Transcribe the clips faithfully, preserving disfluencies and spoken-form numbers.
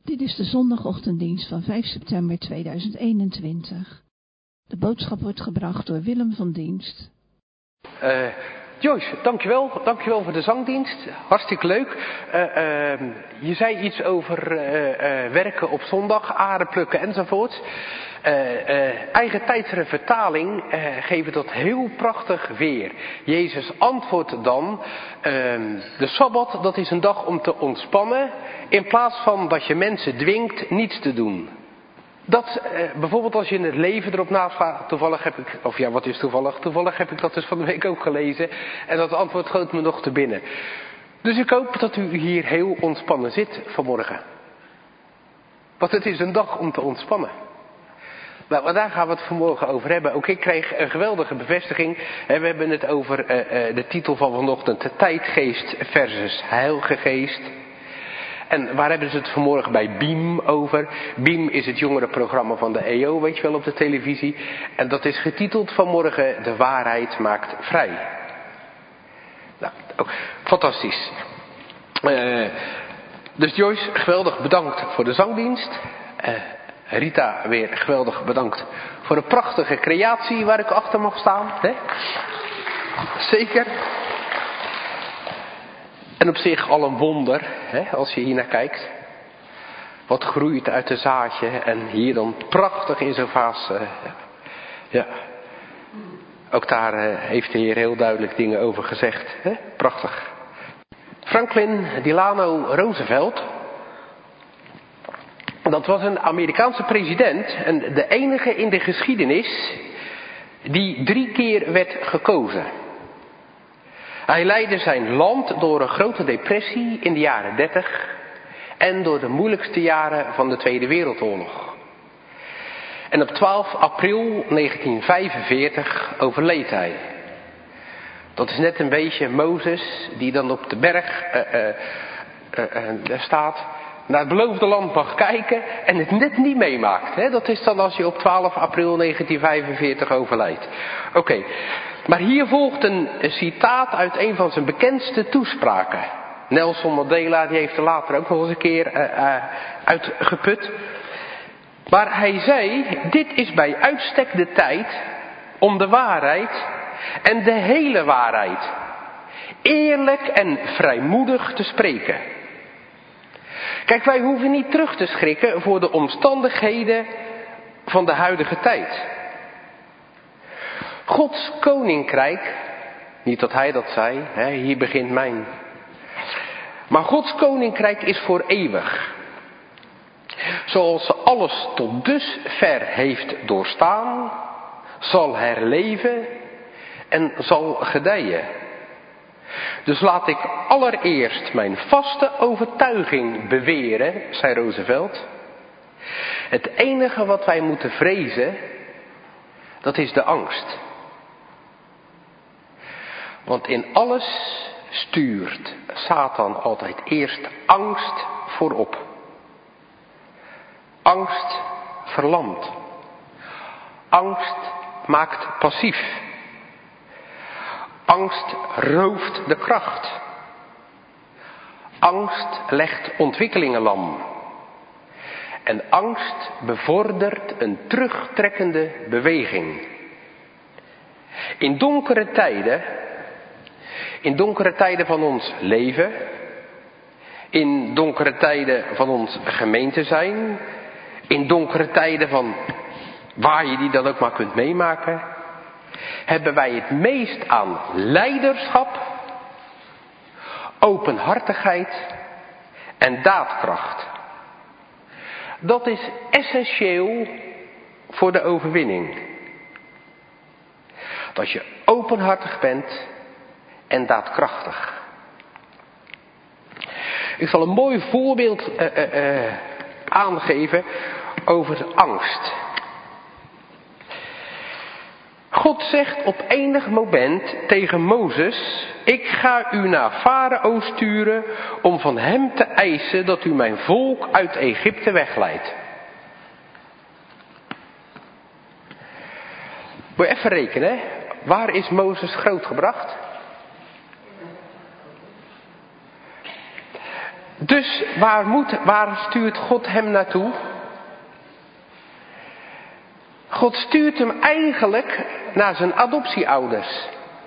Dit is de zondagochtenddienst van vijf september tweeduizend eenentwintig. De boodschap wordt gebracht door Willem van Dienst. Uh, Joyce, dankjewel. Dankjewel voor de zangdienst. Hartstikke leuk. Uh, uh, je zei iets over uh, uh, werken op zondag, aarde plukken enzovoort. Uh, uh, eigen tijdsere vertaling uh, geven dat heel prachtig weer. Jezus antwoordt dan, uh, de Sabbat dat is een dag om te ontspannen, in plaats van dat je mensen dwingt niets te doen. Dat, eh, bijvoorbeeld als je in het leven erop naslaat, toevallig heb ik, of ja, wat is toevallig? Toevallig heb ik dat dus van de week ook gelezen. En dat antwoord schoot me nog te binnen. Dus ik hoop dat u hier heel ontspannen zit vanmorgen. Want het is een dag om te ontspannen. Nou, daar gaan we het vanmorgen over hebben. Ook ik kreeg een geweldige bevestiging. We hebben het over uh, uh, de titel van vanochtend, de tijdgeest versus heilige geest. En waar hebben ze het vanmorgen bij Beam over? Beam is het jongerenprogramma van de E O, weet je wel, op de televisie. En dat is getiteld vanmorgen, de waarheid maakt vrij. Nou, oh, fantastisch. Uh, dus Joyce, geweldig bedankt voor de zangdienst. Uh, Rita, weer geweldig bedankt voor een prachtige creatie waar ik achter mag staan. Hè? Zeker. En op zich al een wonder, hè, als je hier naar kijkt. Wat groeit uit een zaadje en hier dan prachtig in zo'n vaas. Uh, ja. Ook daar uh, heeft de Heer heel duidelijk dingen over gezegd. Hè? Prachtig. Franklin Delano Roosevelt. Dat was een Amerikaanse president en de enige in de geschiedenis die drie keer werd gekozen. Hij leidde zijn land door een grote depressie in de jaren dertig en door de moeilijkste jaren van de Tweede Wereldoorlog. En op twaalf april negentien vijfenveertig overleed hij. Dat is net een beetje Mozes die dan op de berg uh, uh, uh, uh, staat, naar het beloofde land mag kijken en het net niet meemaakt. Hè? Dat is dan als je op twaalf april negentien vijfenveertig overlijdt. Oké. Okay. Maar hier volgt een citaat uit een van zijn bekendste toespraken. Nelson Mandela, die heeft er later ook nog eens een keer uh, uh, uitgeput. Maar hij zei, dit is bij uitstek de tijd om de waarheid en de hele waarheid eerlijk en vrijmoedig te spreken. Kijk, wij hoeven niet terug te schrikken voor de omstandigheden van de huidige tijd. Gods koninkrijk, niet dat hij dat zei, hè, hier begint mijn. Maar Gods koninkrijk is voor eeuwig. Zoals ze alles tot dusver heeft doorstaan, zal herleven en zal gedijen. Dus laat ik allereerst mijn vaste overtuiging beweren, zei Roosevelt. Het enige wat wij moeten vrezen, dat is de angst. Want in alles stuurt Satan altijd eerst angst voorop. Angst verlamt. Angst maakt passief. Angst rooft de kracht. Angst legt ontwikkelingen lam. En angst bevordert een terugtrekkende beweging. In donkere tijden, in donkere tijden van ons leven, in donkere tijden van ons gemeente zijn, in donkere tijden van waar je die dan ook maar kunt meemaken, hebben wij het meest aan leiderschap, openhartigheid en daadkracht. Dat is essentieel voor de overwinning. Dat je openhartig bent en daadkrachtig. Ik zal een mooi voorbeeld uh, uh, uh, aangeven over angst. God zegt op enig moment tegen Mozes: ik ga u naar Farao sturen om van hem te eisen dat u mijn volk uit Egypte wegleidt. Moet je even rekenen, waar is Mozes grootgebracht? Dus waar, moet, waar stuurt God hem naartoe? God stuurt hem eigenlijk naar zijn adoptieouders.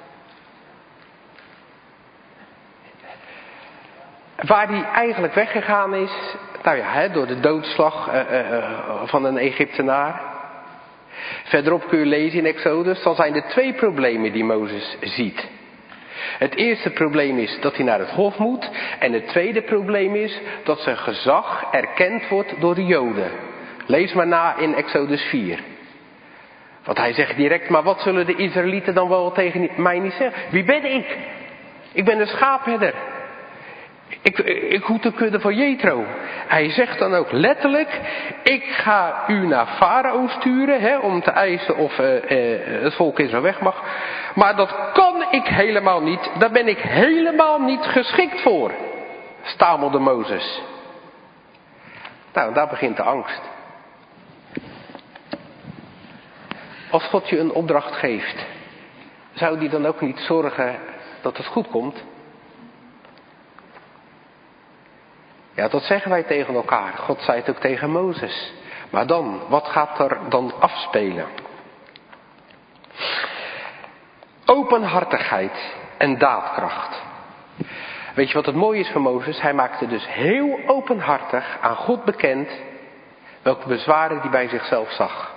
Waar hij eigenlijk weggegaan is, nou ja, hè, door de doodslag uh, uh, van een Egyptenaar. Verderop kun je lezen in Exodus, dan zijn er twee problemen die Mozes ziet. Het eerste probleem is dat hij naar het hof moet. En het tweede probleem is dat zijn gezag erkend wordt door de Joden. Lees maar na in Exodus vier. Want hij zegt direct, maar wat zullen de Israëlieten dan wel tegen mij niet zeggen? Wie ben ik? Ik ben een schaapherder. Ik, ik hoed de kudde van Jethro. Hij zegt dan ook letterlijk, ik ga u naar Farao sturen, hè, om te eisen of uh, uh, het volk Israël weg mag. Maar dat kan ik helemaal niet, daar ben ik helemaal niet geschikt voor, stamelde Mozes. Nou, daar begint de angst. Als God je een opdracht geeft, zou die dan ook niet zorgen dat het goed komt? Ja, dat zeggen wij tegen elkaar. God zei het ook tegen Mozes. Maar dan, wat gaat er dan afspelen? Openhartigheid en daadkracht. Weet je wat het mooie is van Mozes? Hij maakte dus heel openhartig aan God bekend welke bezwaren hij bij zichzelf zag.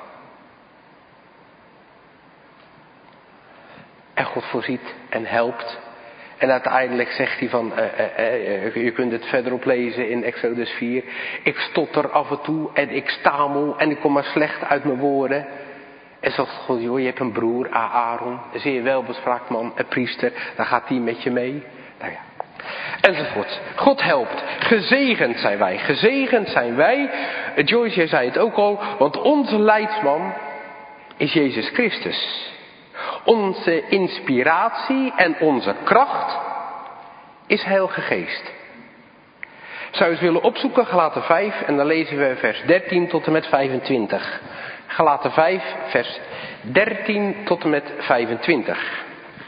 En God voorziet en helpt. En uiteindelijk zegt hij van, uh, uh, uh, je kunt het verderop lezen in Exodus vier. Ik stotter af en toe en ik stamel en ik kom maar slecht uit mijn woorden. En zegt God, joh, je hebt een broer, Aaron, een zeer welbespraakt man, een priester, dan gaat die met je mee. Nou ja, enzovoort. God helpt. Gezegend zijn wij, gezegend zijn wij. Joyce, jij zei het ook al, want onze leidsman is Jezus Christus. Onze inspiratie en onze kracht is Heilige Geest. Zou je eens willen opzoeken, Galaten vijf, en dan lezen we vers dertien tot en met vijfentwintig. Galaten vijf, vers dertien tot en met vijfentwintig.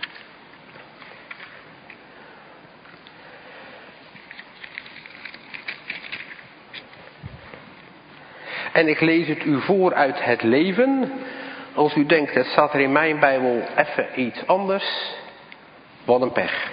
En ik lees het u voor uit het leven. Als u denkt, het staat er in mijn Bijbel even iets anders. Wat een pech.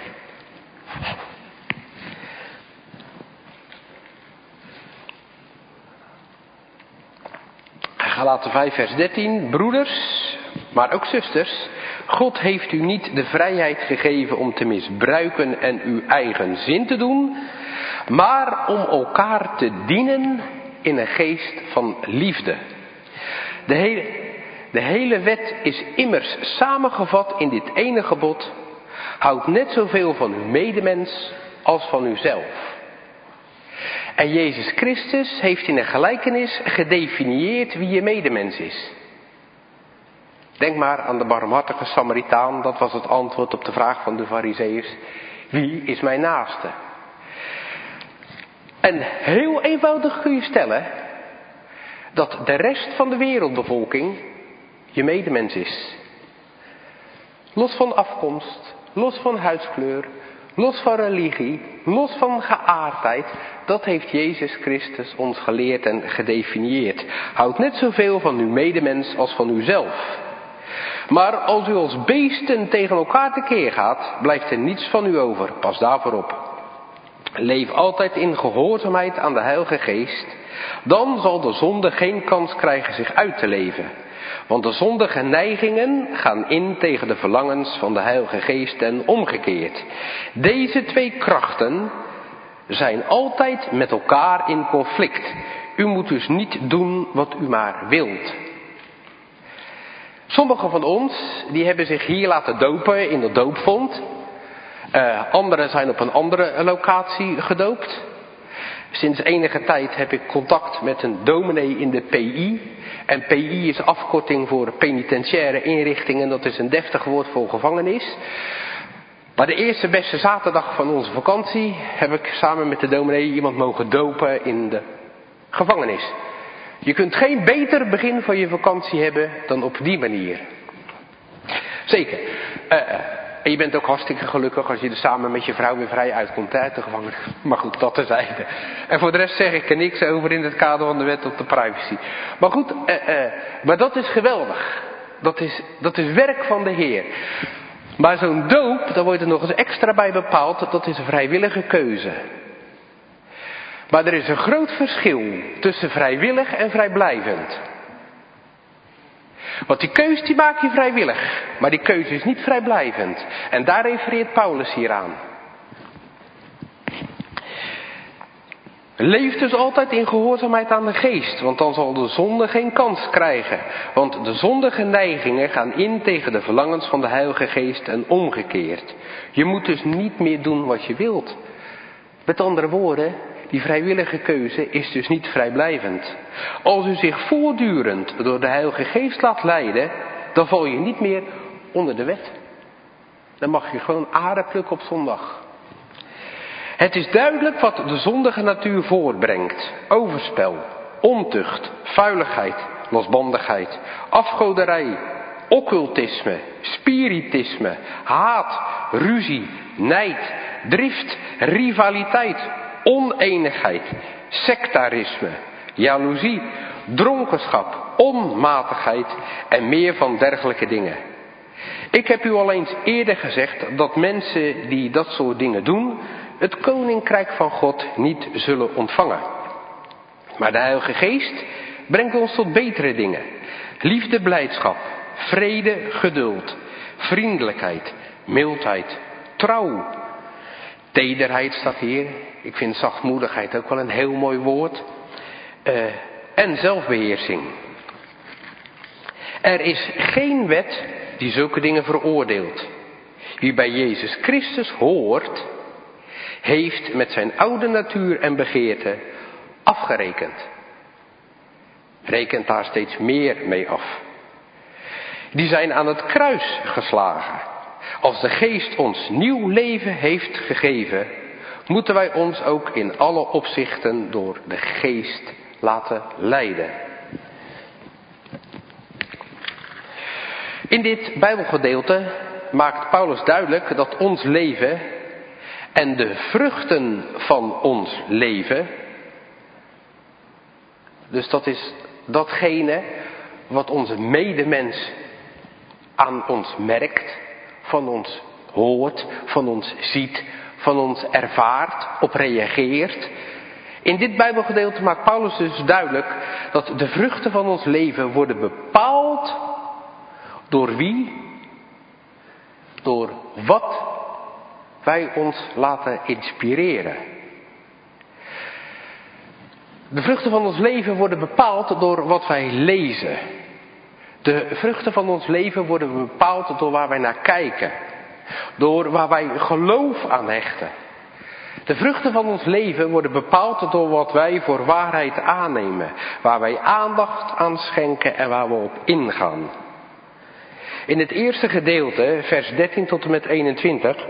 Galaten vijf vers dertien. Broeders, maar ook zusters. God heeft u niet de vrijheid gegeven om te misbruiken en uw eigen zin te doen. Maar om elkaar te dienen in een geest van liefde. De hele... De hele wet is immers samengevat in dit ene gebod. Houd net zoveel van uw medemens als van uzelf. En Jezus Christus heeft in een gelijkenis gedefinieerd wie je medemens is. Denk maar aan de barmhartige Samaritaan. Dat was het antwoord op de vraag van de Farizeeërs. Wie is mijn naaste? En heel eenvoudig kun je stellen dat de rest van de wereldbevolking je medemens is. Los van afkomst, los van huidskleur, los van religie, los van geaardheid. Dat heeft Jezus Christus ons geleerd en gedefinieerd. Houd net zoveel van uw medemens als van uzelf. Maar als u als beesten tegen elkaar tekeer gaat, blijft er niets van u over. Pas daarvoor op. Leef altijd in gehoorzaamheid aan de Heilige Geest. Dan zal de zonde geen kans krijgen zich uit te leven. Want de zondige neigingen gaan in tegen de verlangens van de Heilige Geest en omgekeerd. Deze twee krachten zijn altijd met elkaar in conflict. U moet dus niet doen wat u maar wilt. Sommigen van ons die hebben zich hier laten dopen in de doopvont. Uh, anderen zijn op een andere locatie gedoopt. Sinds enige tijd heb ik contact met een dominee in de P I. En P I is afkorting voor penitentiaire inrichtingen. Dat is een deftig woord voor gevangenis. Maar de eerste beste zaterdag van onze vakantie heb ik samen met de dominee iemand mogen dopen in de gevangenis. Je kunt geen beter begin van je vakantie hebben dan op die manier. Zeker. Uh, en je bent ook hartstikke gelukkig als je er samen met je vrouw weer vrij uitkomt hè, uit de gevangenis. Maar goed, dat terzijde. En voor de rest zeg ik er niks over in het kader van de wet op de privacy. Maar goed, uh, uh, maar dat is geweldig. Dat is, dat is werk van de Heer. Maar zo'n doop, daar wordt er nog eens extra bij bepaald, dat is een vrijwillige keuze. Maar er is een groot verschil tussen vrijwillig en vrijblijvend. Want die keus die maak je vrijwillig, maar die keuze is niet vrijblijvend. En daar refereert Paulus hier aan. Leef dus altijd in gehoorzaamheid aan de geest, want dan zal de zonde geen kans krijgen. Want de zondige neigingen gaan in tegen de verlangens van de Heilige Geest en omgekeerd. Je moet dus niet meer doen wat je wilt. Met andere woorden, die vrijwillige keuze is dus niet vrijblijvend. Als u zich voortdurend door de Heilige Geest laat leiden, dan val je niet meer onder de wet. Dan mag je gewoon aarde plukken op zondag. Het is duidelijk wat de zondige natuur voortbrengt. Overspel, ontucht, vuiligheid, losbandigheid, afgoderij, occultisme, spiritisme, haat, ruzie, nijd, drift, rivaliteit, oneenigheid, sectarisme, jaloezie, dronkenschap, onmatigheid en meer van dergelijke dingen. Ik heb u al eens eerder gezegd dat mensen die dat soort dingen doen, het koninkrijk van God niet zullen ontvangen. Maar de Heilige Geest brengt ons tot betere dingen. Liefde, blijdschap, vrede, geduld, vriendelijkheid, mildheid, trouw. Tederheid staat hier. Ik vind zachtmoedigheid ook wel een heel mooi woord. Uh, en zelfbeheersing. Er is geen wet die zulke dingen veroordeelt. Wie bij Jezus Christus hoort, heeft met zijn oude natuur en begeerte afgerekend. Rekent daar steeds meer mee af. Die zijn aan het kruis geslagen. Als de Geest ons nieuw leven heeft gegeven, moeten wij ons ook in alle opzichten door de Geest laten leiden. In dit Bijbelgedeelte maakt Paulus duidelijk dat ons leven en de vruchten van ons leven, dus dat is datgene wat onze medemens aan ons merkt, van ons hoort, van ons ziet, van ons ervaart, op reageert. In dit Bijbelgedeelte maakt Paulus dus duidelijk dat de vruchten van ons leven worden bepaald door wie? Door wat wij ons laten inspireren. De vruchten van ons leven worden bepaald door wat wij lezen. De vruchten van ons leven worden bepaald door waar wij naar kijken. Door waar wij geloof aan hechten. De vruchten van ons leven worden bepaald door wat wij voor waarheid aannemen. Waar wij aandacht aan schenken en waar we op ingaan. In het eerste gedeelte, vers dertien tot en met eenentwintig,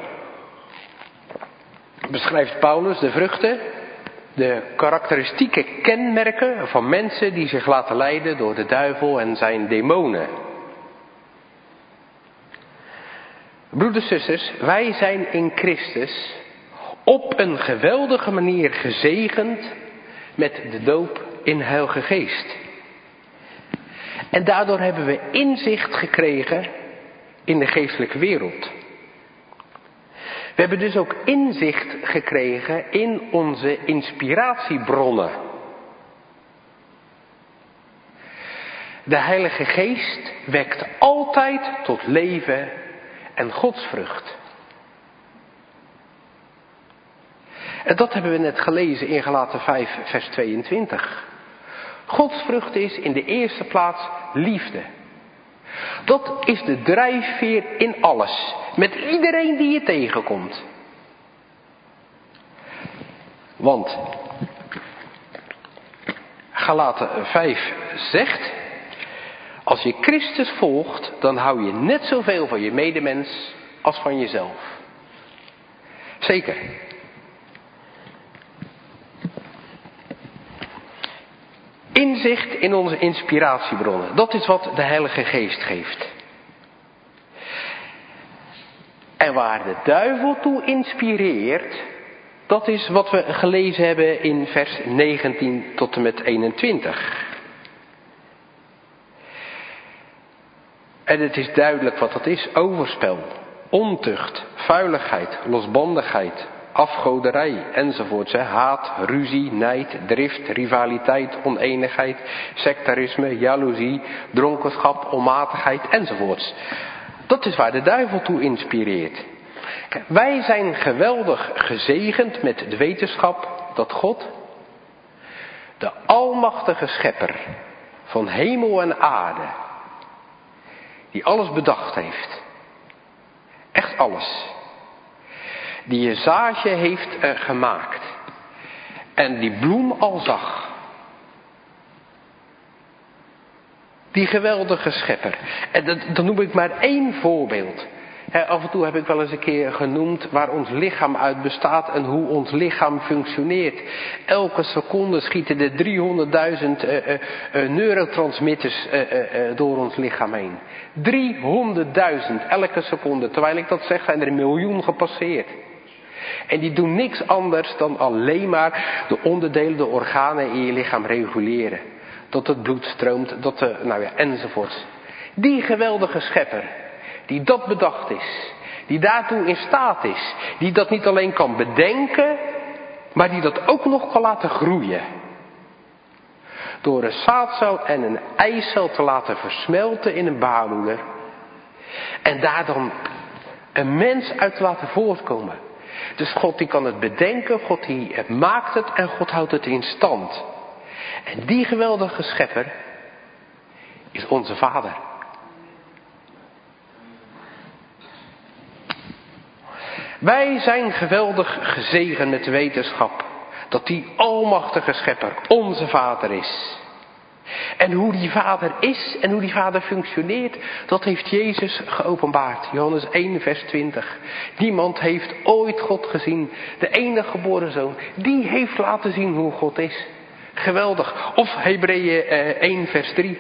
beschrijft Paulus de vruchten, de karakteristieke kenmerken van mensen die zich laten leiden door de duivel en zijn demonen. Broeders, zusters, wij zijn in Christus op een geweldige manier gezegend met de doop in Heilige Geest. En daardoor hebben we inzicht gekregen in de geestelijke wereld. We hebben dus ook inzicht gekregen in onze inspiratiebronnen. De Heilige Geest wekt altijd tot leven en godsvrucht. En dat hebben we net gelezen in Galaten vijf, vers tweeëntwintig. Godsvrucht is in de eerste plaats liefde. Dat is de drijfveer in alles. Met iedereen die je tegenkomt. Want Galaten vijf zegt, als je Christus volgt, dan hou je net zoveel van je medemens als van jezelf. Zeker. Inzicht in onze inspiratiebronnen. Dat is wat de Heilige Geest geeft. En waar de duivel toe inspireert, dat is wat we gelezen hebben in vers negentien tot en met eenentwintig. En het is duidelijk wat dat is: overspel, ontucht, vuiligheid, losbandigheid, afgoderij enzovoorts. Hè. Haat, ruzie, nijd, drift, rivaliteit, oneenigheid, sectarisme, jaloezie, dronkenschap, onmatigheid enzovoorts. Dat is waar de duivel toe inspireert. Kijk, wij zijn geweldig gezegend met de wetenschap dat God, de almachtige schepper van hemel en aarde, die alles bedacht heeft, echt alles, die je zaadje heeft uh, gemaakt en die bloem al zag. Die geweldige schepper. En dat, dan noem ik maar één voorbeeld. He, af en toe heb ik wel eens een keer genoemd waar ons lichaam uit bestaat en hoe ons lichaam functioneert. Elke seconde schieten er driehonderdduizend uh, uh, uh, neurotransmitters uh, uh, uh, door ons lichaam heen. driehonderdduizend elke seconde. Terwijl ik dat zeg, zijn er een miljoen gepasseerd. En die doen niks anders dan alleen maar de onderdelen, de organen in je lichaam reguleren. Dat het bloed stroomt, dat de, nou ja, enzovoorts. Die geweldige schepper, die dat bedacht is, die daartoe in staat is, die dat niet alleen kan bedenken, maar die dat ook nog kan laten groeien. Door een zaadcel en een eicel te laten versmelten in een baarmoeder. En daar dan een mens uit te laten voortkomen. Dus God die kan het bedenken, God die maakt het en God houdt het in stand. En die geweldige schepper is onze Vader. Wij zijn geweldig gezegend met de wetenschap dat die almachtige schepper onze Vader is. En hoe die Vader is en hoe die Vader functioneert, dat heeft Jezus geopenbaard. Johannes één vers twintig. Niemand heeft ooit God gezien. De enige geboren Zoon, die heeft laten zien hoe God is. Geweldig. Of Hebreeën één vers drie.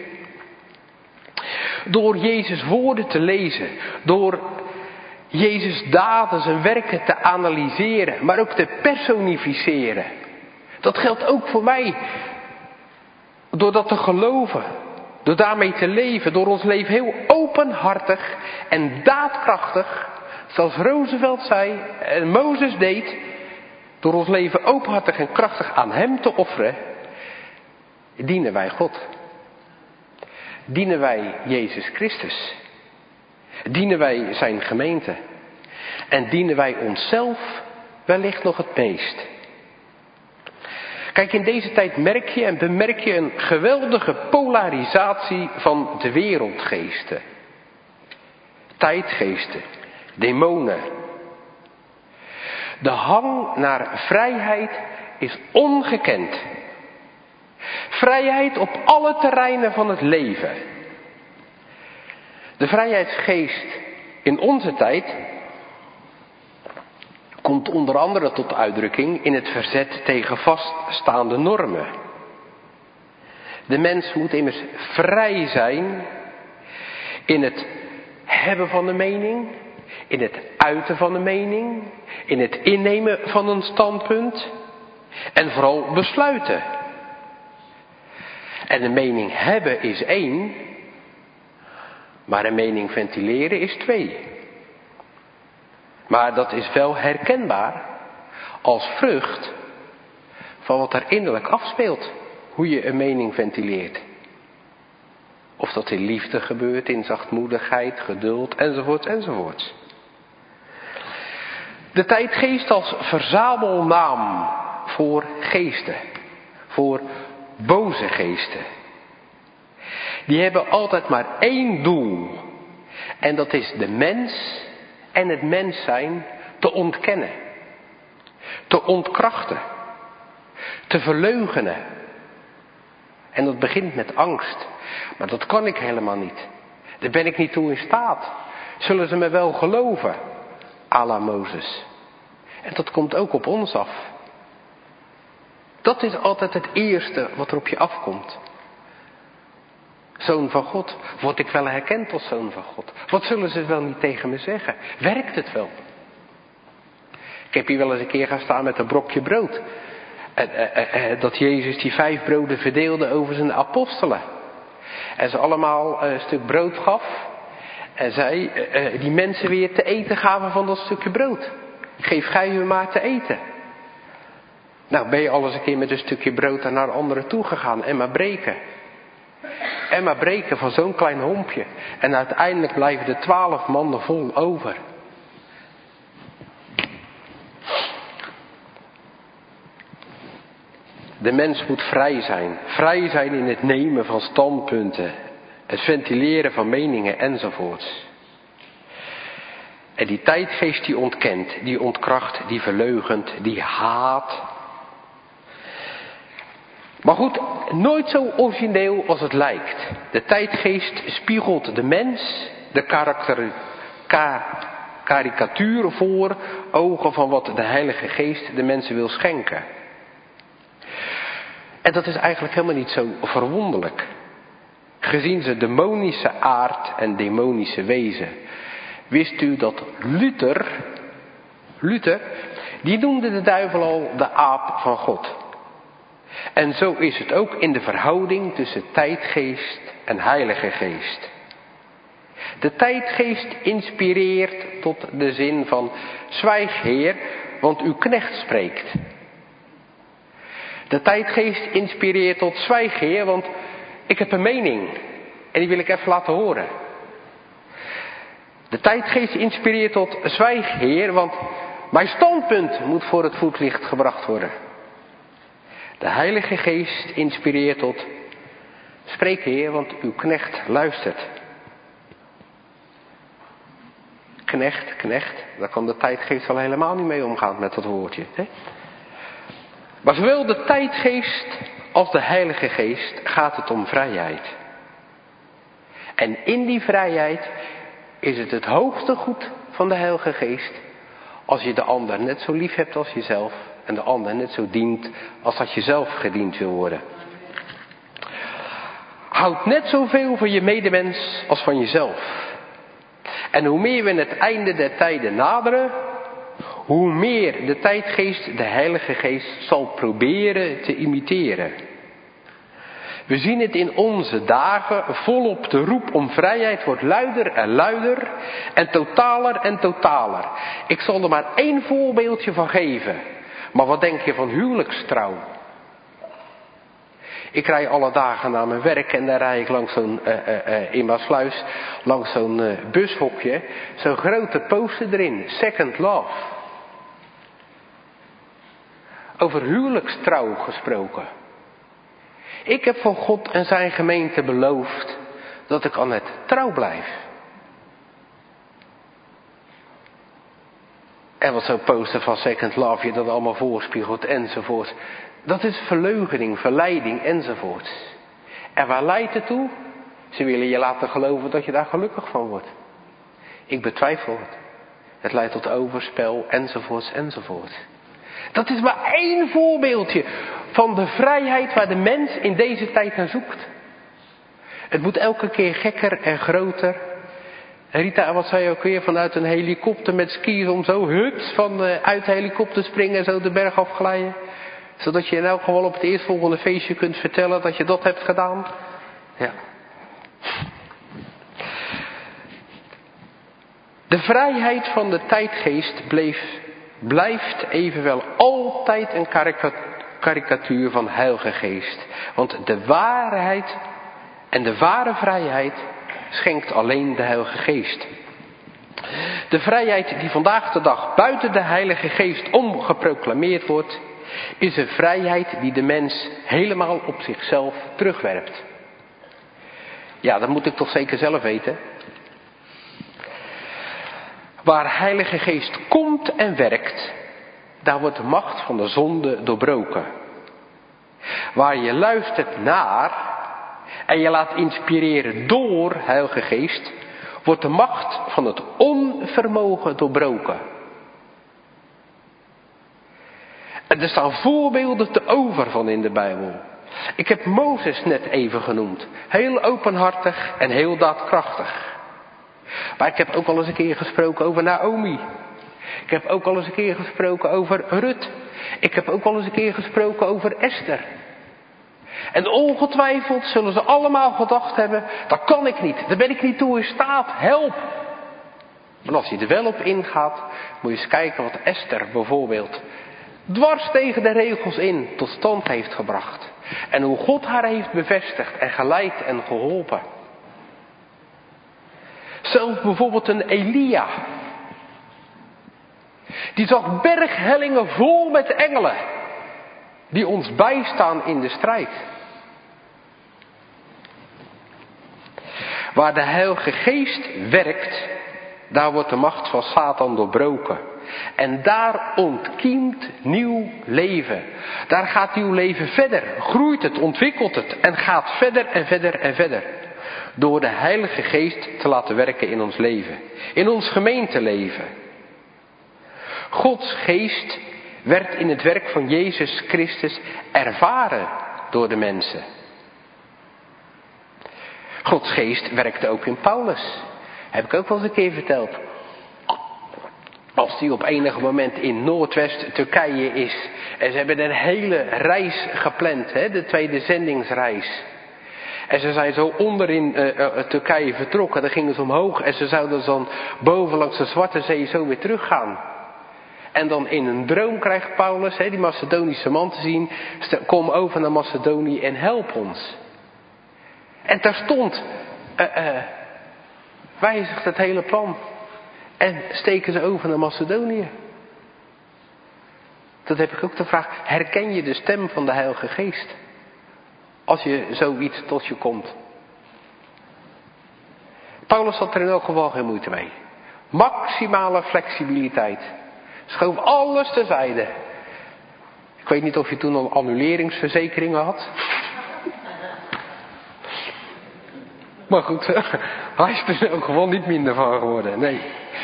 Door Jezus woorden te lezen, door Jezus daden, zijn werken te analyseren, maar ook te personificeren. Dat geldt ook voor mij. Door dat te geloven, door daarmee te leven, door ons leven heel openhartig en daadkrachtig, zoals Roosevelt zei en Mozes deed, door ons leven openhartig en krachtig aan hem te offeren, dienen wij God. Dienen wij Jezus Christus. Dienen wij zijn gemeente. En dienen wij onszelf wellicht nog het meest. Kijk, in deze tijd merk je en bemerk je een geweldige polarisatie van de wereldgeesten. Tijdgeesten, demonen. De hang naar vrijheid is ongekend. Vrijheid op alle terreinen van het leven. De vrijheidsgeest in onze tijd komt onder andere tot uitdrukking in het verzet tegen vaststaande normen. De mens moet immers vrij zijn in het hebben van een mening, in het uiten van een mening, in het innemen van een standpunt en vooral besluiten. En een mening hebben is één, maar een mening ventileren is twee. Maar dat is wel herkenbaar als vrucht van wat er innerlijk afspeelt. Hoe je een mening ventileert. Of dat in liefde gebeurt, in zachtmoedigheid, geduld, enzovoort, enzovoort. De tijdgeest als verzamelnaam voor geesten. Voor boze geesten. Die hebben altijd maar één doel. En dat is de mens en het mens zijn te ontkennen. Te ontkrachten. Te verleugenen. En dat begint met angst. Maar dat kan ik helemaal niet. Daar ben ik niet toe in staat. Zullen ze me wel geloven? À la Mozes. En dat komt ook op ons af. Dat is altijd het eerste wat er op je afkomt. zoon van God? Word ik wel herkend als zoon van God? Wat zullen ze wel niet tegen me zeggen? Werkt het wel? Ik heb hier wel eens een keer gaan staan met een brokje brood. En, eh, eh, dat Jezus die vijf broden verdeelde over zijn apostelen. En ze allemaal een stuk brood gaf. En zij eh, die mensen weer te eten gaven van dat stukje brood. Geef gij hun maar te eten. Nou, ben je al eens een keer met een stukje brood naar anderen toe gegaan en maar breken. En maar breken van zo'n klein hompje. En uiteindelijk blijven er twaalf mannen vol over. De mens moet vrij zijn. Vrij zijn in het nemen van standpunten. Het ventileren van meningen enzovoorts. En die tijdgeest die ontkent, die ontkracht, die verleugent, die haat. Maar goed, nooit zo origineel als het lijkt. De tijdgeest spiegelt de mens, de karakter, ka, karikatuur voor ogen van wat de Heilige Geest de mensen wil schenken. En dat is eigenlijk helemaal niet zo verwonderlijk. Gezien zijn demonische aard en demonische wezen. Wist u dat Luther, Luther, die noemde de duivel al de aap van God. En zo is het ook in de verhouding tussen tijdgeest en Heilige Geest. De tijdgeest inspireert tot de zin van: zwijg, Heer, want uw knecht spreekt. De tijdgeest inspireert tot: zwijg, Heer, want ik heb een mening en die wil ik even laten horen. De tijdgeest inspireert tot: zwijg, Heer, want mijn standpunt moet voor het voetlicht gebracht worden. De Heilige Geest inspireert tot: spreek, Heer, want uw knecht luistert. Knecht, knecht, daar kan de tijdgeest al helemaal niet mee omgaan met dat woordje. Hè? Maar zowel de tijdgeest als de Heilige Geest gaat het om vrijheid. En in die vrijheid is het het hoogste goed van de Heilige Geest als je de ander net zo lief hebt als jezelf en de ander net zo dient als dat je zelf gediend wil worden. Houd net zoveel van je medemens als van jezelf. En hoe meer we het einde der tijden naderen, hoe meer de tijdgeest de Heilige Geest zal proberen te imiteren. We zien het in onze dagen volop. De roep om vrijheid wordt luider en luider en totaler en totaler. Ik zal er maar één voorbeeldje van geven. Maar wat denk je van huwelijkstrouw? Ik rij alle dagen naar mijn werk en daar rij ik langs zo'n, uh, uh, uh, in Maasluis, langs zo'n uh, bushokje. Zo'n grote poster erin, Second Love. Over huwelijkstrouw gesproken. Ik heb voor God en zijn gemeente beloofd dat ik aan het trouw blijf. En wat zo'n poster van Second Love je dat allemaal voorspiegelt enzovoort. Dat is verleugening, verleiding enzovoort. En waar leidt het toe? Ze willen je laten geloven dat je daar gelukkig van wordt. Ik betwijfel het. Het leidt tot overspel enzovoorts enzovoort. Dat is maar één voorbeeldje van de vrijheid waar de mens in deze tijd naar zoekt. Het moet elke keer gekker en groter. Rita, wat zei je ook weer, vanuit een helikopter met skis om zo huts van uh, uit de helikopter springen en zo de berg afglijden. Zodat je in elk geval op het eerstvolgende feestje kunt vertellen dat je dat hebt gedaan. Ja. De vrijheid van de tijdgeest bleef, blijft evenwel altijd een karikatuur van Heilige Geest. Want de waarheid en de ware vrijheid schenkt alleen de Heilige Geest. De vrijheid die vandaag de dag buiten de Heilige Geest om geproclameerd wordt, is een vrijheid die de mens helemaal op zichzelf terugwerpt. Ja, dat moet ik toch zeker zelf weten. Waar Heilige Geest komt en werkt, daar wordt de macht van de zonde doorbroken. Waar je luistert naar en je laat inspireren door Heilige Geest, wordt de macht van het onvermogen doorbroken. En er staan voorbeelden te over van in de Bijbel. Ik heb Mozes net even genoemd. Heel openhartig en heel daadkrachtig. Maar ik heb ook al eens een keer gesproken over Naomi. Ik heb ook al eens een keer gesproken over Rut. Ik heb ook al eens een keer gesproken over Esther. En ongetwijfeld zullen ze allemaal gedacht hebben, dat kan ik niet, daar ben ik niet toe in staat, help. Maar als je er wel op ingaat, moet je eens kijken wat Esther bijvoorbeeld dwars tegen de regels in tot stand heeft gebracht. En hoe God haar heeft bevestigd en geleid en geholpen. Zelfs bijvoorbeeld een Elia. Die zag berghellingen vol met engelen. Die ons bijstaan in de strijd. Waar de Heilige Geest werkt, daar wordt de macht van Satan doorbroken. En daar ontkiemt nieuw leven. Daar gaat nieuw leven verder. Groeit het, ontwikkelt het en gaat verder en verder en verder. Door de Heilige Geest te laten werken in ons leven. In ons gemeenteleven. Gods Geest werd in het werk van Jezus Christus ervaren door de mensen. Gods Geest werkte ook in Paulus. Heb ik ook wel eens een keer verteld. Als die op enig moment in Noordwest Turkije is. En ze hebben een hele reis gepland. Hè, de tweede zendingsreis. En ze zijn zo onder in uh, uh, Turkije vertrokken. Dan gingen ze omhoog. En ze zouden dan boven langs de Zwarte Zee zo weer teruggaan. En dan in een droom krijgt Paulus, hè, die Macedonische man te zien. Kom over naar Macedonië en help ons. En terstond uh, uh, wijzigt het hele plan. En steken ze over naar Macedonië. Dat heb ik ook de vraag. Herken je de stem van de Heilige Geest? Als je zoiets tot je komt. Paulus had er in elk geval geen moeite mee. Maximale flexibiliteit. Schoof alles terzijde. Ik weet niet of je toen al annuleringsverzekeringen had. Maar goed, hij is er ook gewoon niet minder van geworden. Nee.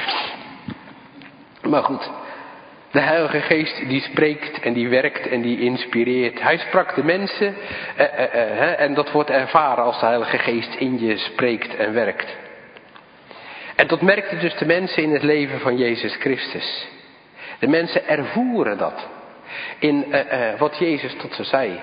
Maar goed, de Heilige Geest die spreekt en die werkt en die inspireert. Hij sprak de mensen eh, eh, eh, en dat wordt ervaren als de Heilige Geest in je spreekt en werkt. En dat merkten dus de mensen in het leven van Jezus Christus. De mensen ervoeren dat in uh, uh, wat Jezus tot ze zei.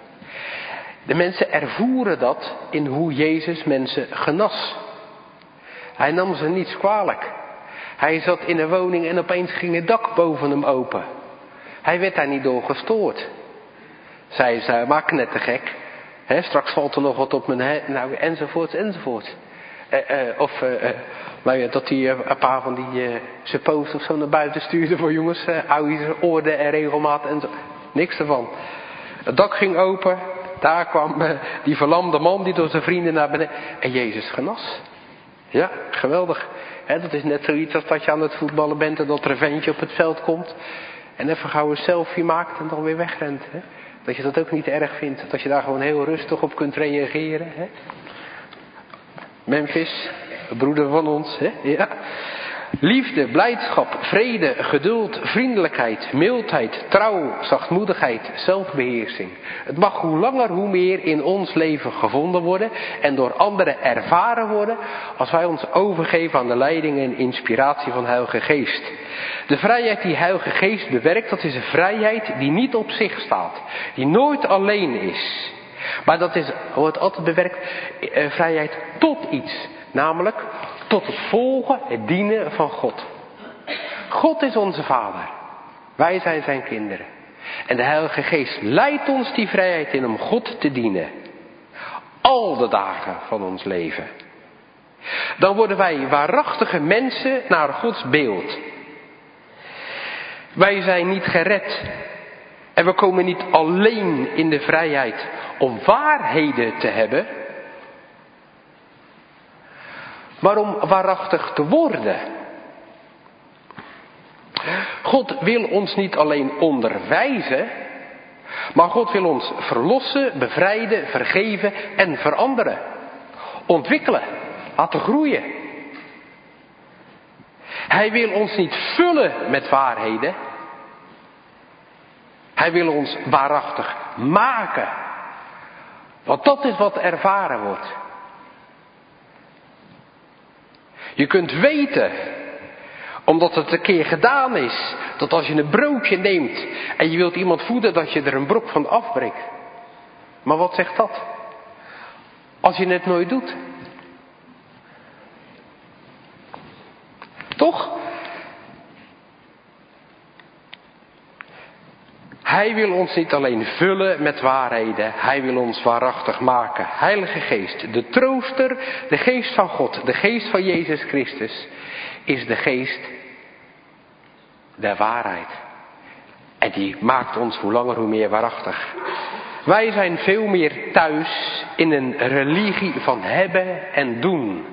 De mensen ervoeren dat in hoe Jezus mensen genas. Hij nam ze niets kwalijk. Hij zat in een woning en opeens ging het dak boven hem open. Hij werd daar niet door gestoord. Zij zei, maak net te gek. He, straks valt er nog wat op mijn he- nou, enzovoorts, enzovoorts. Uh, uh, of uh, uh, nou ja, dat hij uh, een paar van die uh, suppo's of zo naar buiten stuurde voor jongens. Uh, oude orde en regelmaat en zo. Niks ervan. Het dak ging open. Daar kwam uh, die verlamde man die door zijn vrienden naar beneden. En Jezus genas. Ja, geweldig. He, dat is net zoiets als dat je aan het voetballen bent en dat er een ventje op het veld komt. En even gauw een selfie maakt en dan weer wegrent. He. Dat je dat ook niet erg vindt. Dat je daar gewoon heel rustig op kunt reageren. He. Memphis, een broeder van ons. Hè? Ja. Liefde, blijdschap, vrede, geduld, vriendelijkheid, mildheid, trouw, zachtmoedigheid, zelfbeheersing. Het mag hoe langer hoe meer in ons leven gevonden worden en door anderen ervaren worden als wij ons overgeven aan de leiding en inspiratie van Heilige Geest. De vrijheid die Heilige Geest bewerkt, dat is een vrijheid die niet op zich staat, die nooit alleen is. Maar dat is, wordt altijd bewerkt, eh, vrijheid tot iets. Namelijk tot het volgen, het dienen van God. God is onze Vader. Wij zijn zijn kinderen. En de Heilige Geest leidt ons die vrijheid in om God te dienen. Al de dagen van ons leven. Dan worden wij waarachtige mensen naar Gods beeld. Wij zijn niet gered. En we komen niet alleen in de vrijheid om waarheden te hebben, maar om waarachtig te worden. God wil ons niet alleen onderwijzen, maar God wil ons verlossen, bevrijden, vergeven en veranderen. Ontwikkelen, laten groeien. Hij wil ons niet vullen met waarheden. Hij wil ons waarachtig maken. Want dat is wat ervaren wordt. Je kunt weten, omdat het een keer gedaan is, dat als je een broodje neemt en je wilt iemand voeden, dat je er een brok van afbreekt. Maar wat zegt dat? Als je het nooit doet. Toch? Hij wil ons niet alleen vullen met waarheden, hij wil ons waarachtig maken. Heilige Geest, de trooster, de geest van God, de geest van Jezus Christus, is de geest der waarheid. En die maakt ons hoe langer hoe meer waarachtig. Wij zijn veel meer thuis in een religie van hebben en doen.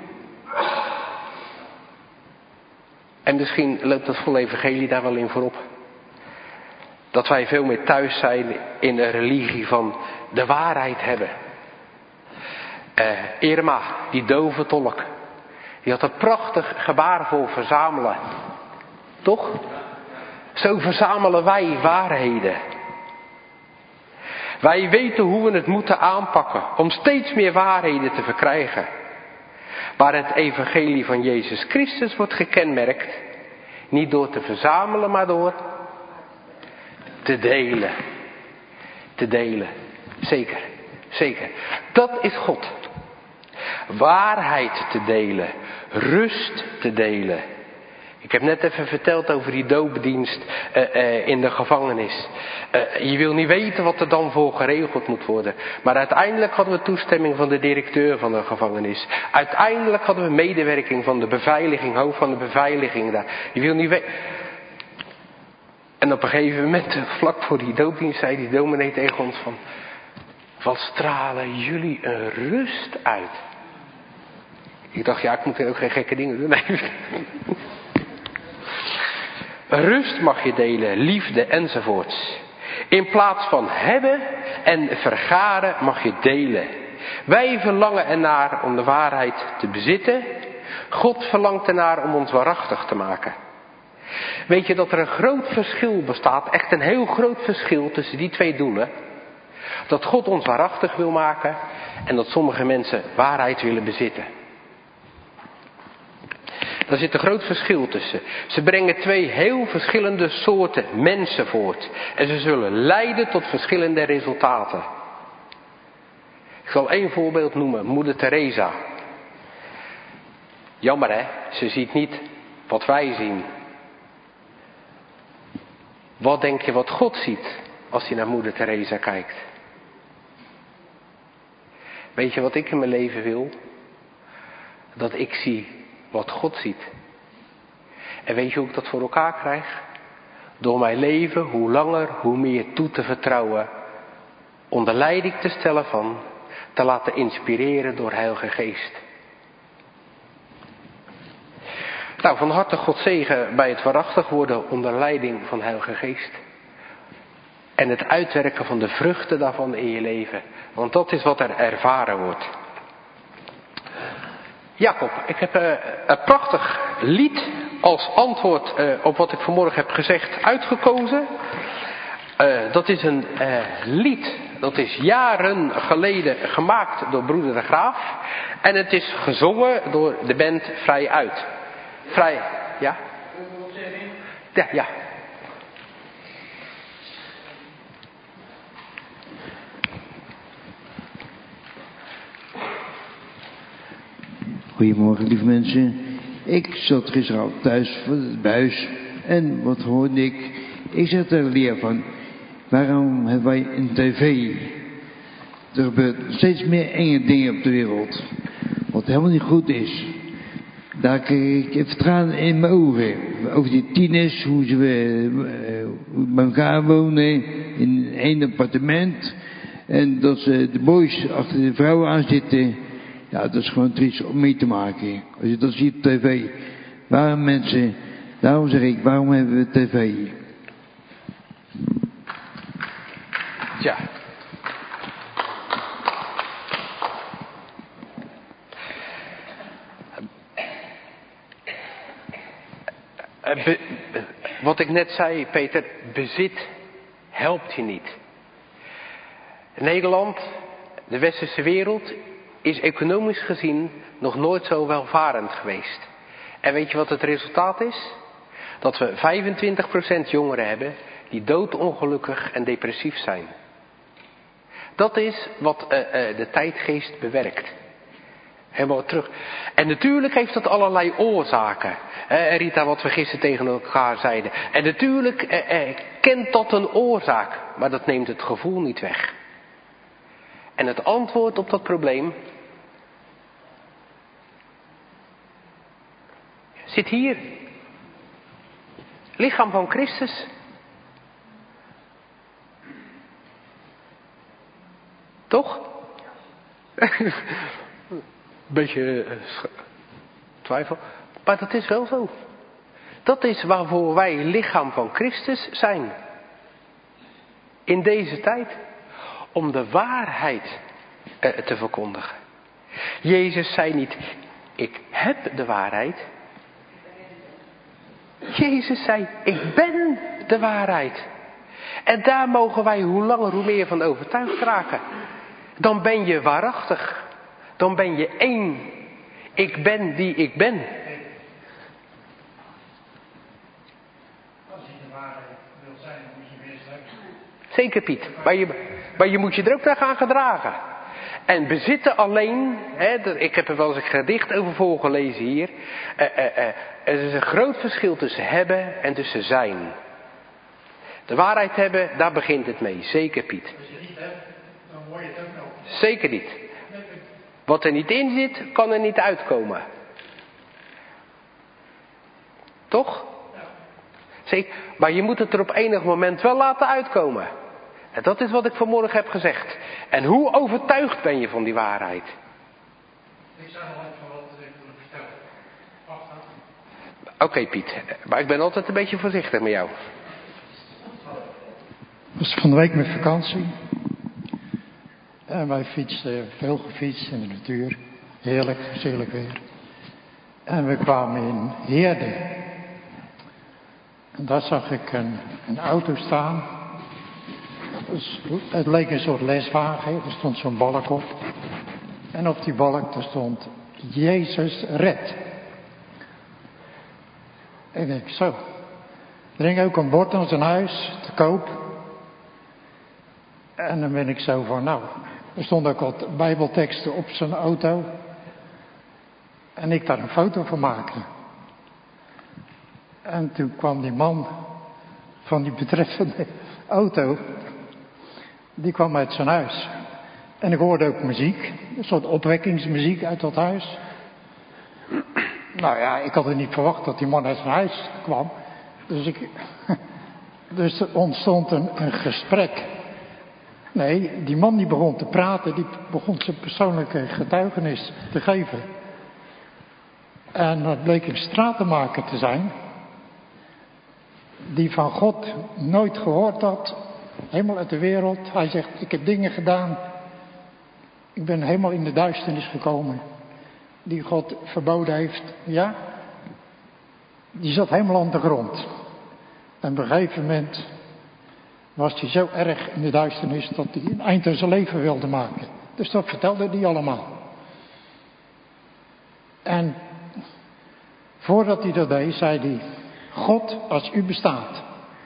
En misschien loopt het volle evangelie daar wel in voorop. Dat wij veel meer thuis zijn in een religie van de waarheid hebben. Uh, Irma, die dove tolk, die had een prachtig gebaar voor verzamelen. Toch? Zo verzamelen wij waarheden. Wij weten hoe we het moeten aanpakken om steeds meer waarheden te verkrijgen. Waar het evangelie van Jezus Christus wordt gekenmerkt, niet door te verzamelen, maar door te delen. Te delen. Zeker. Zeker. Dat is God. Waarheid te delen. Rust te delen. Ik heb net even verteld over die doopdienst uh, uh, in de gevangenis. Uh, je wil niet weten wat er dan voor geregeld moet worden. Maar uiteindelijk hadden we toestemming van de directeur van de gevangenis. Uiteindelijk hadden we medewerking van de beveiliging, hoofd van de beveiliging daar. Je wil niet weten. En op een gegeven moment, vlak voor die doopdienst, zei die dominee tegen ons van, wat stralen jullie een rust uit. Ik dacht, ja, ik moet ook geen gekke dingen doen. Nee. Rust mag je delen, liefde enzovoorts. In plaats van hebben en vergaren mag je delen. Wij verlangen ernaar om de waarheid te bezitten. God verlangt ernaar om ons waarachtig te maken. Weet je dat er een groot verschil bestaat, echt een heel groot verschil tussen die twee doelen. Dat God ons waarachtig wil maken en dat sommige mensen waarheid willen bezitten. Daar zit een groot verschil tussen. Ze brengen twee heel verschillende soorten mensen voort. En ze zullen leiden tot verschillende resultaten. Ik zal één voorbeeld noemen. Moeder Teresa. Jammer hè, ze ziet niet wat wij zien. Wat denk je wat God ziet als hij naar Moeder Teresa kijkt? Weet je wat ik in mijn leven wil? Dat ik zie wat God ziet. En weet je hoe ik dat voor elkaar krijg? Door mijn leven hoe langer hoe meer toe te vertrouwen. Onder leiding te stellen van. Te laten inspireren door Heilige Geest. Nou, van harte God zegen bij het waarachtig worden onder leiding van Heilige Geest. En het uitwerken van de vruchten daarvan in je leven. Want dat is wat er ervaren wordt. Jacob, ik heb uh, een prachtig lied als antwoord uh, op wat ik vanmorgen heb gezegd uitgekozen. Uh, dat is een uh, lied, dat is jaren geleden gemaakt door broeder de Graaf. En het is gezongen door de band Vrij Uit. Vrij, ja? Ja, ja. Goedemorgen lieve mensen. Ik zat gisteren al thuis voor het buis en wat hoorde ik? Ik zat er leer van, waarom hebben wij een tv? Er gebeuren steeds meer enge dingen op de wereld, wat helemaal niet goed is. Daar kreeg ik even tranen in mijn ogen, over die tieners, hoe ze uh, bij elkaar wonen in één appartement. En dat ze de boys achter de vrouwen aan zitten. Ja, dat is gewoon triest om mee te maken. Als je dat ziet op tv. Waarom mensen, daarom zeg ik, waarom hebben we tv? Tja. Be, wat ik net zei, Peter, bezit helpt je niet. Nederland, De westerse wereld is economisch gezien nog nooit zo welvarend geweest. En weet je wat het resultaat is? Dat we vijfentwintig procent jongeren hebben die doodongelukkig en depressief zijn. Dat is wat uh, uh, de tijdgeest bewerkt. Helemaal terug. En natuurlijk heeft dat allerlei oorzaken. Uh, Rita, wat we gisteren tegen elkaar zeiden. En natuurlijk uh, uh, kent dat een oorzaak. Maar dat neemt het gevoel niet weg. En het antwoord op dat probleem zit hier. Lichaam van Christus. Toch? Beetje uh, twijfel. Maar dat is wel zo. Dat is waarvoor wij lichaam van Christus zijn. In deze tijd. Om de waarheid uh, te verkondigen. Jezus zei niet, ik heb de waarheid. Jezus zei, ik ben de waarheid. En daar mogen wij hoe langer hoe meer van overtuigd raken. Dan ben je waarachtig. Dan ben je één. Ik ben die ik ben. Als je de waarheid wil zijn, moet je weer zijn. Zeker Piet. Maar je, maar je moet je er ook naar gaan gedragen. En bezitten alleen, hè, ik heb er wel eens een gedicht over voorgelezen hier. Uh, uh, uh, er is een groot verschil tussen hebben en tussen zijn. De waarheid hebben, daar begint het mee. Zeker Piet. Als je het niet hebt, dan word je het ook nog. Zeker niet. Wat er niet in zit, kan er niet uitkomen. Toch? Zeker. Maar je moet het er op enig moment wel laten uitkomen. En dat is wat ik vanmorgen heb gezegd. En hoe overtuigd ben je van die waarheid? Ik zou nog even wat willen vertellen. Wacht dan. Oké okay, Piet, maar ik ben altijd een beetje voorzichtig met jou. Ik was van de week met vakantie. En wij fietsten, veel gefietst in de natuur. Heerlijk, heerlijk weer. En we kwamen in Heerde. En daar zag ik een, een auto staan. Dus het leek een soort leswagen. Er stond zo'n balk op. En op die balk daar stond Jezus red. En ik denk zo. Er hing ook een bord aan zijn huis te koop. En dan ben ik zo van nou. Er stonden ook wat bijbelteksten op zijn auto. En ik daar een foto van maakte. En toen kwam die man van die betreffende auto. Die kwam uit zijn huis. En ik hoorde ook muziek. Een soort opwekkingsmuziek uit dat huis. Nou ja, ik had er niet verwacht dat die man uit zijn huis kwam. Dus, ik, dus er ontstond een, een gesprek. Nee, die man die begon te praten. Die begon zijn persoonlijke getuigenis te geven. En dat bleek een stratenmaker te zijn. Die van God nooit gehoord had. Helemaal uit de wereld. Hij zegt, ik heb dingen gedaan. Ik ben helemaal in de duisternis gekomen. Die God verboden heeft. Ja. Die zat helemaal aan de grond. En op een gegeven moment was hij zo erg in de duisternis dat hij een eind aan zijn leven wilde maken. Dus dat vertelde hij allemaal. En voordat hij dat deed, zei hij, God, als u bestaat.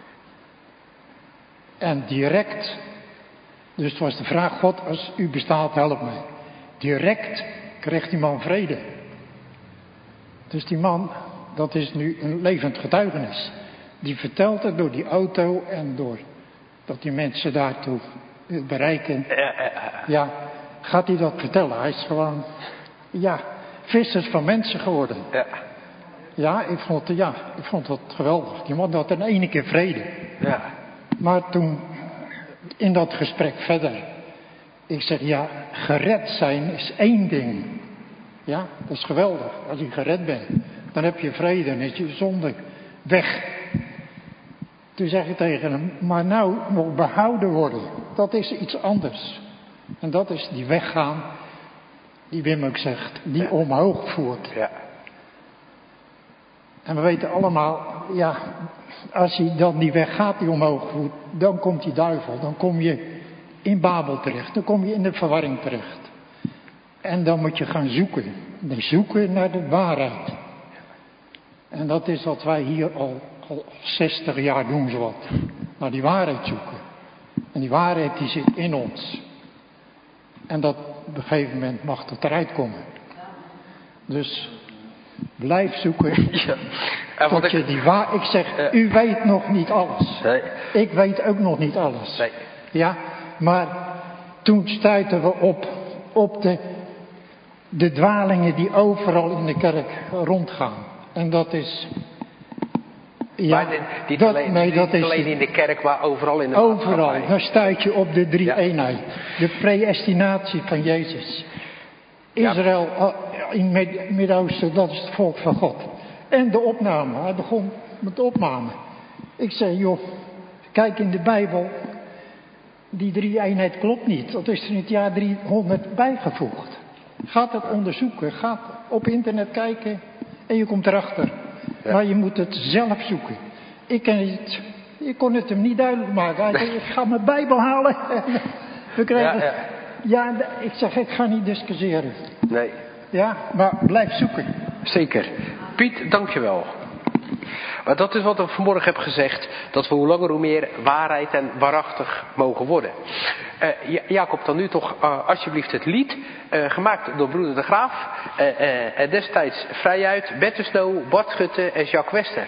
En direct, dus het was de vraag, God, als u bestaat, help mij. Direct kreeg die man vrede. Dus die man, dat is nu een levend getuigenis. Die vertelt het door die auto en door dat die mensen daartoe bereiken. Ja, gaat hij dat vertellen? Hij is gewoon, ja, vissers van mensen geworden. Ja. Ja, ik vond, ja, ik vond dat geweldig. Die man had in één keer vrede. Ja. Maar toen, in dat gesprek verder, ik zeg, ja, gered zijn is één ding. Ja, dat is geweldig. Als je gered bent, dan heb je vrede en is je zonde weg. Toen zeg ik tegen hem, maar nou nog behouden worden, dat is iets anders. En dat is die weggaan, die Wim ook zegt, die ja. omhoog voert. Ja. En we weten allemaal, ja, als je dan die weg gaat die omhoog voert, dan komt die duivel, dan kom je in Babel terecht. Dan kom je in de verwarring terecht. En dan moet je gaan zoeken. Dan zoeken naar de waarheid. En dat is wat wij hier al, al zestig jaar doen zowat. Naar die waarheid zoeken. En die waarheid die zit in ons. En dat op een gegeven moment mag tot eruit komen. Dus blijf zoeken. Ja. En tot ik... je die waar... Ik zeg, uh... u weet nog niet alles. Nee. Ik weet ook nog niet alles. Nee. Ja, maar toen stuiten we op, op de, de dwalingen die overal in de kerk rondgaan. En dat is... Ja, maar dit, dit dat, alleen, nee, dit dat is alleen in de kerk, maar overal in de overal, dan stuit je op de drie ja. eenheid. De predestinatie van Jezus. Israël ja. in het Midden-Oosten, dat is het volk van God. En de opname, hij begon met de opname. Ik zei, joh, kijk in de Bijbel, die drie eenheid klopt niet. Dat is er in het jaar driehonderd bijgevoegd. Gaat het onderzoeken, gaat op internet kijken en je komt erachter. Ja. Maar je moet het zelf zoeken. Ik, kan het, ik kon het hem niet duidelijk maken. Hij zei, ik ga mijn Bijbel halen. We krijgen, ja, ja. ja, ik zeg, ik ga niet discussiëren. Nee. Ja, maar blijf zoeken. Zeker. Piet, dankjewel. Maar dat is wat ik vanmorgen heb gezegd. Dat we hoe langer hoe meer waarheid en waarachtig mogen worden. Uh, Jacob, dan nu toch uh, alsjeblieft het lied. Uh, gemaakt door broeder De Graaf. Uh, uh, uh, destijds vrijuit. Bette Snow, Bart Schutte en Jacques Wester.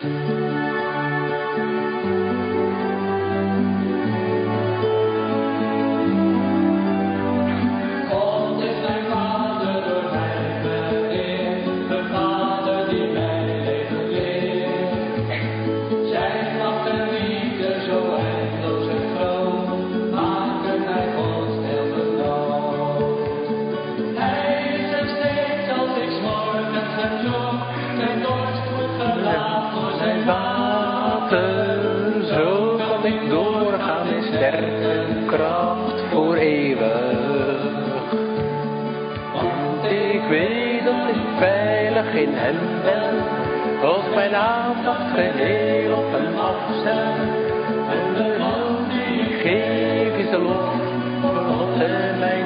In hem ben, als mijn aandacht geheel op hem afstel. En de hulp die ik geef is de lof voor God en mijn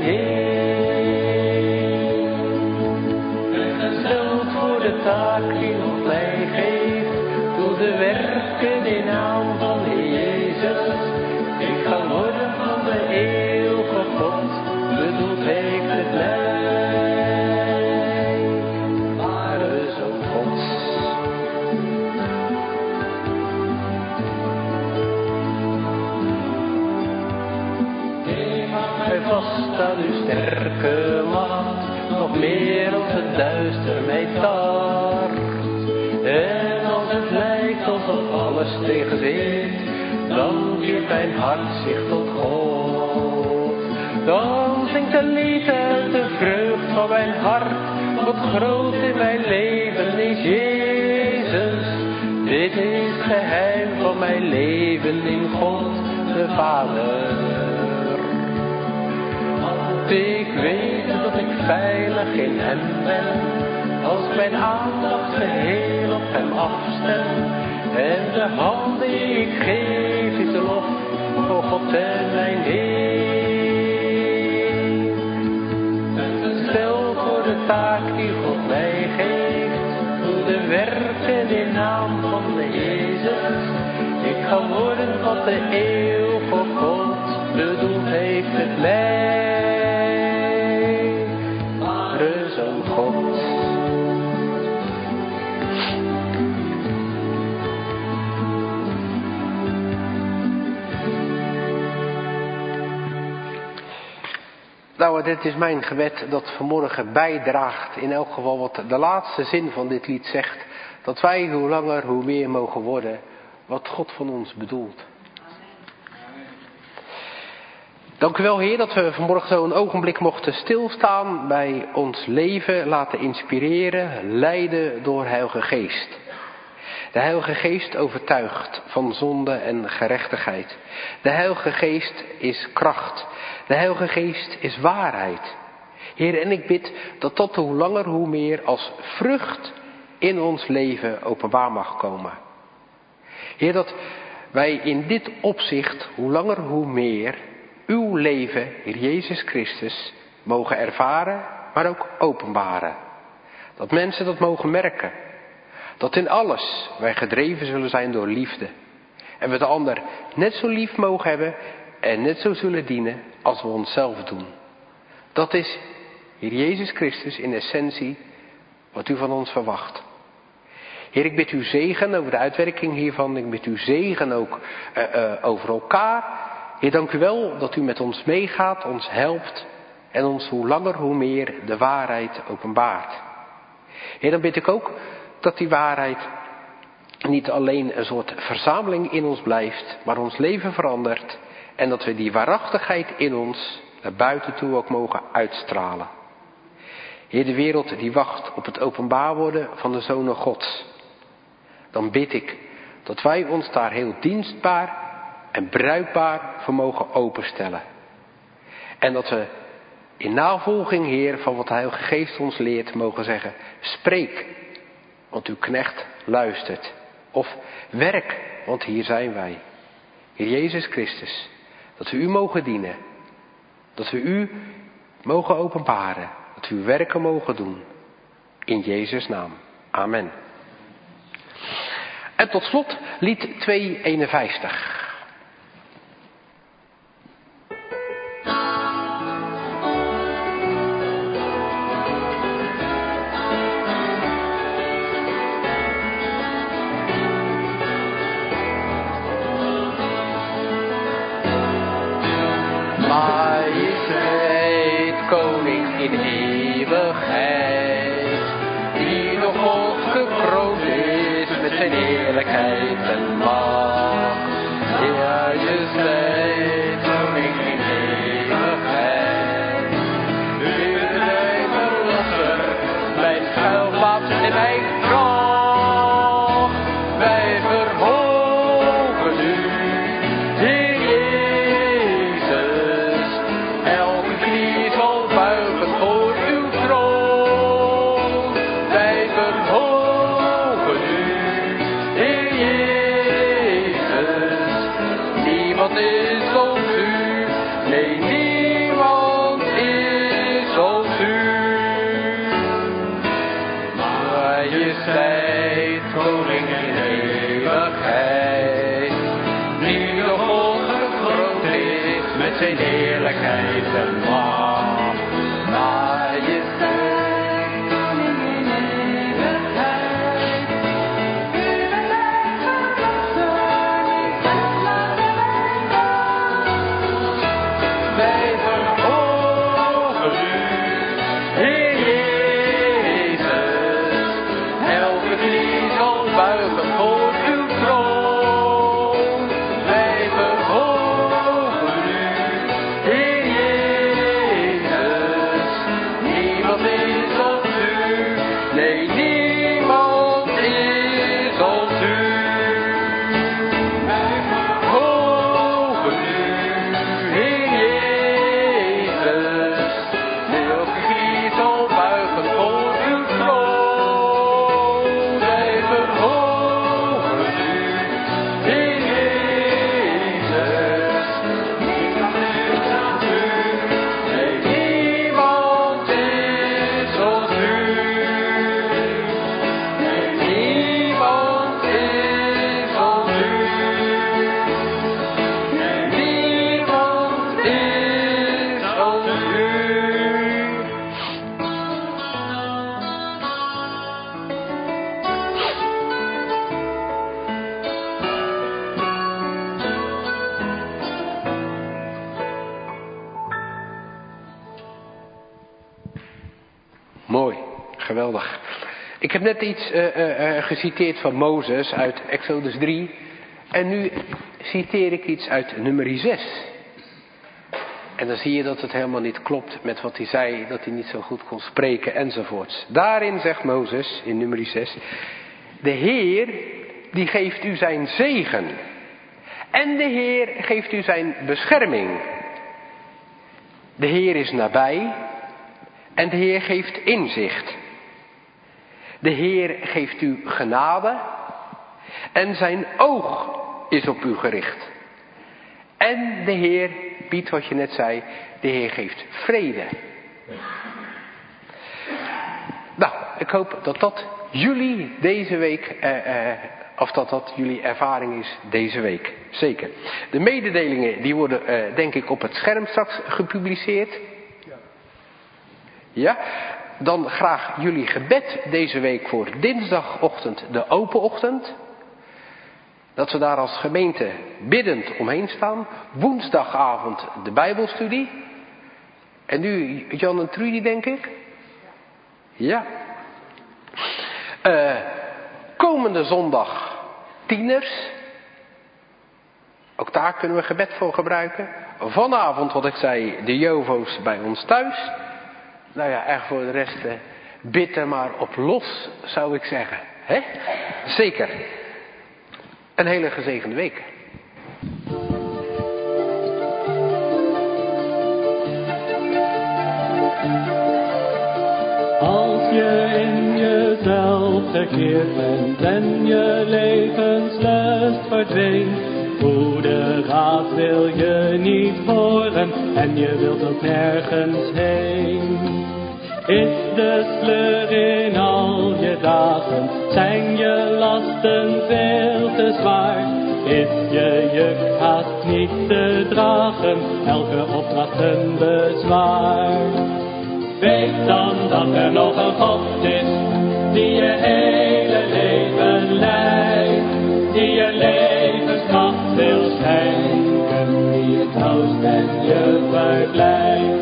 Heer. En gesteld voor de taak die God mij geeft, doe de werken in naam van de Jezus. Ik ga worden van de eeuwige God, bedoeld heeft het mij. Vast aan uw sterke macht, nog meer als het duister mij tart. En als het lijkt alsof alles tegenzit, dan keert mijn hart zich tot God. Dan zingt een lied uit de vreugd van mijn hart, wat groot in mijn leven is Jezus. Dit is het geheim van mijn leven in God de Vader. Ik weet dat ik veilig in hem ben, als mijn aandacht geheel op hem afstem. En de hand die ik geef is de lof voor God en mijn Heer. Stel voor de taak die God mij geeft, doe de werken in naam van de Jezus. Ik ga worden wat de eeuw voor God bedoeld heeft met mij. God. Nou, dit is mijn gebed dat vanmorgen bijdraagt, in elk geval wat de laatste zin van dit lied zegt, dat wij hoe langer hoe meer mogen worden wat God van ons bedoelt. Dank u wel, Heer, dat we vanmorgen zo een ogenblik mochten stilstaan bij ons leven, laten inspireren, leiden door Heilige Geest. De Heilige Geest overtuigt van zonde en gerechtigheid. De Heilige Geest is kracht. De Heilige Geest is waarheid. Heer, en ik bid dat dat hoe langer hoe meer als vrucht in ons leven openbaar mag komen. Heer, dat wij in dit opzicht hoe langer hoe meer uw leven, Heer Jezus Christus, mogen ervaren, maar ook openbaren. Dat mensen dat mogen merken. Dat in alles wij gedreven zullen zijn door liefde. En we de ander net zo lief mogen hebben en net zo zullen dienen als we onszelf doen. Dat is, Heer Jezus Christus, in essentie wat u van ons verwacht. Heer, ik bid u zegen over de uitwerking hiervan. Ik bid u zegen ook uh, uh, over elkaar. Heer, dank u wel dat u met ons meegaat, ons helpt en ons hoe langer hoe meer de waarheid openbaart. Heer, dan bid ik ook dat die waarheid niet alleen een soort verzameling in ons blijft, maar ons leven verandert en dat we die waarachtigheid in ons naar buiten toe ook mogen uitstralen. Heer, de wereld die wacht op het openbaar worden van de Zonen Gods. Dan bid ik dat wij ons daar heel dienstbaar en bruikbaar voor mogen openstellen. En dat we in navolging, Heer, van wat de Heilige Geest ons leert, mogen zeggen: spreek, want uw knecht luistert. Of werk, want hier zijn wij. Heer Jezus Christus, dat we u mogen dienen. Dat we u mogen openbaren. Dat we uw werken mogen doen. In Jezus' naam. Amen. En tot slot lied tweehonderdeenenvijftig. Majesteit, koning in eeuwigheid, die door God gekroond is met zijn heerlijkheid en macht. Majesteit, koning in eeuwigheid, u bent mijn verlosser, mijn schuilplaats en mijn kracht. Wij verhogen u, Heer Jezus, elke knie zal buigen voor uw troon. Wij verhogen u, Heer Jezus, niemand is als u, nee, niemand is als u. Majesteit, koning in eeuwigheid, die door God gekroond is met zijn heerlijkheid en macht. Majesteit, koning in eeuwigheid, u bent mijn verlosser, mijn schuilplaats en mijn kracht. Wij verhogen u, Heer Jezus, elke knie zal buigen voor uw troon. Wij verhogen u, Heer Jezus, niemand is als u, nee, niemand is als u. Wij verhogen u, Heer Jezus, elke knie zal buigen voor uw troon. Wij verhogen u, Heer Jezus, niemand is als u, nee, niemand is als u. Nee, niemand is als u. Nee, niemand is als u. Mooi, geweldig. Ik heb net iets uh, uh, uh, geciteerd van Mozes uit Exodus drie. En nu citeer ik iets uit nummer zes. En dan zie je dat het helemaal niet klopt met wat hij zei, dat hij niet zo goed kon spreken enzovoorts. Daarin zegt Mozes in nummer zes: de Heer die geeft u zijn zegen. En de Heer geeft u zijn bescherming. De Heer is nabij. En de Heer geeft inzicht. De Heer geeft u genade. En zijn oog is op u gericht. En de Heer, Piet, wat je net zei, de Heer geeft vrede. Nou, ik hoop dat dat jullie deze week, eh, eh, of dat dat jullie ervaring is deze week. Zeker. De mededelingen die worden eh, denk ik op het scherm straks gepubliceerd. Ja. Ja. Dan graag jullie gebed deze week voor dinsdagochtend, de open ochtend. Dat we daar als gemeente biddend omheen staan. Woensdagavond de Bijbelstudie. En nu Jan en Trudy, denk ik. Ja. Uh, komende zondag tieners. Ook daar kunnen we gebed voor gebruiken. Vanavond, wat ik zei, de Jovo's bij ons thuis. Nou ja, echt voor de rest, uh, bid er maar op los, zou ik zeggen. Hè? Zeker. Een hele gezegende week. Als je in jezelf gekeerd bent en je levenslust verdwijnt, goede raad wil je niet horen en je wilt ook nergens heen. Is de sleur in al je dagen, zijn je lasten veel te zwaar? Is je juk haast niet te dragen, elke opdracht een bezwaar? Weet dan dat er nog een God is, die je hele leven leidt, die je levenskracht wil schenken, die je troost en je verblijft.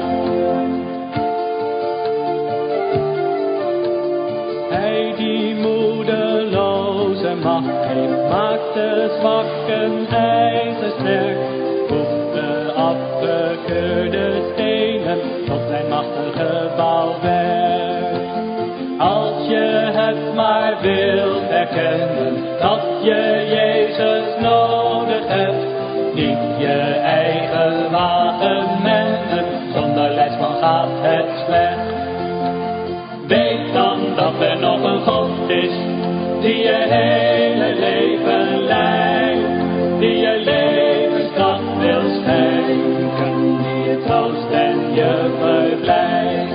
Hij die moedeloze macht heeft, maakt de zwakken ijzersterk, voegt de afgekeurde stenen tot zijn machtige bouwwerk. Als je het maar wilt erkennen, dat je Jezus nodig hebt, niet je eigen wagen mennen, zonder leidsman gaat het slecht. Weet dan dat er nog een God is, die je hele leven leidt, die je levenskracht wil schenken, die je troost en je verblijft.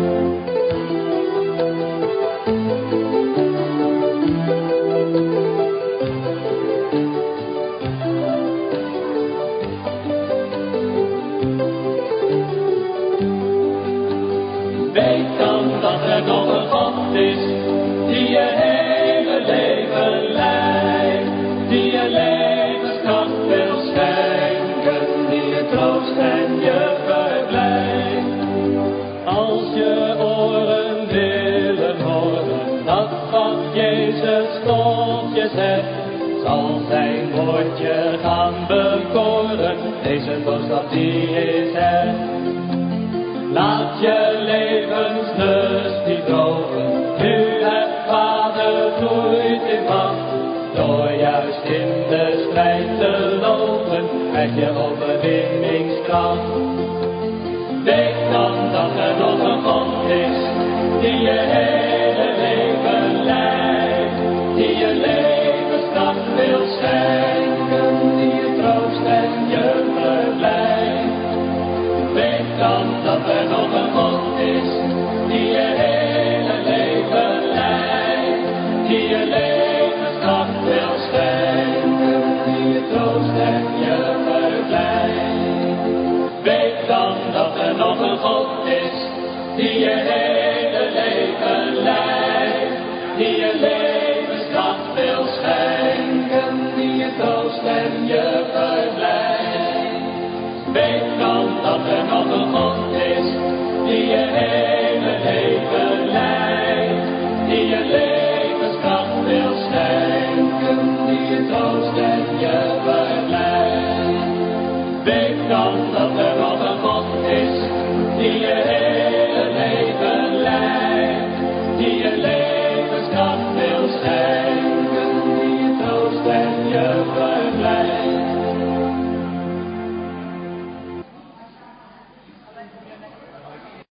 Weet dan dat er nog een God is, die je hele leven leidt, die je levenskracht wil schenken, die je troost en je verblijft. Als je oren willen horen, dat wat Jezus tot je zegt, zal zijn woordje gaan bekoren, deze boodschap die is echt. Laat je levenslust niet drogen, nu het Vader groeit in macht. Door juist in de strijd te lopen, krijg je overwinningskracht. Weet dan dat er nog een God is, die je hele leven leidt, die je levenskracht wil schenken, die je troost en je verblijft. Weet dan dat er nog een God is, die je hele leven leidt, die je levenskracht wil schenken, die je troost en je verblijft. Weet dan dat er nog een God is, die je hele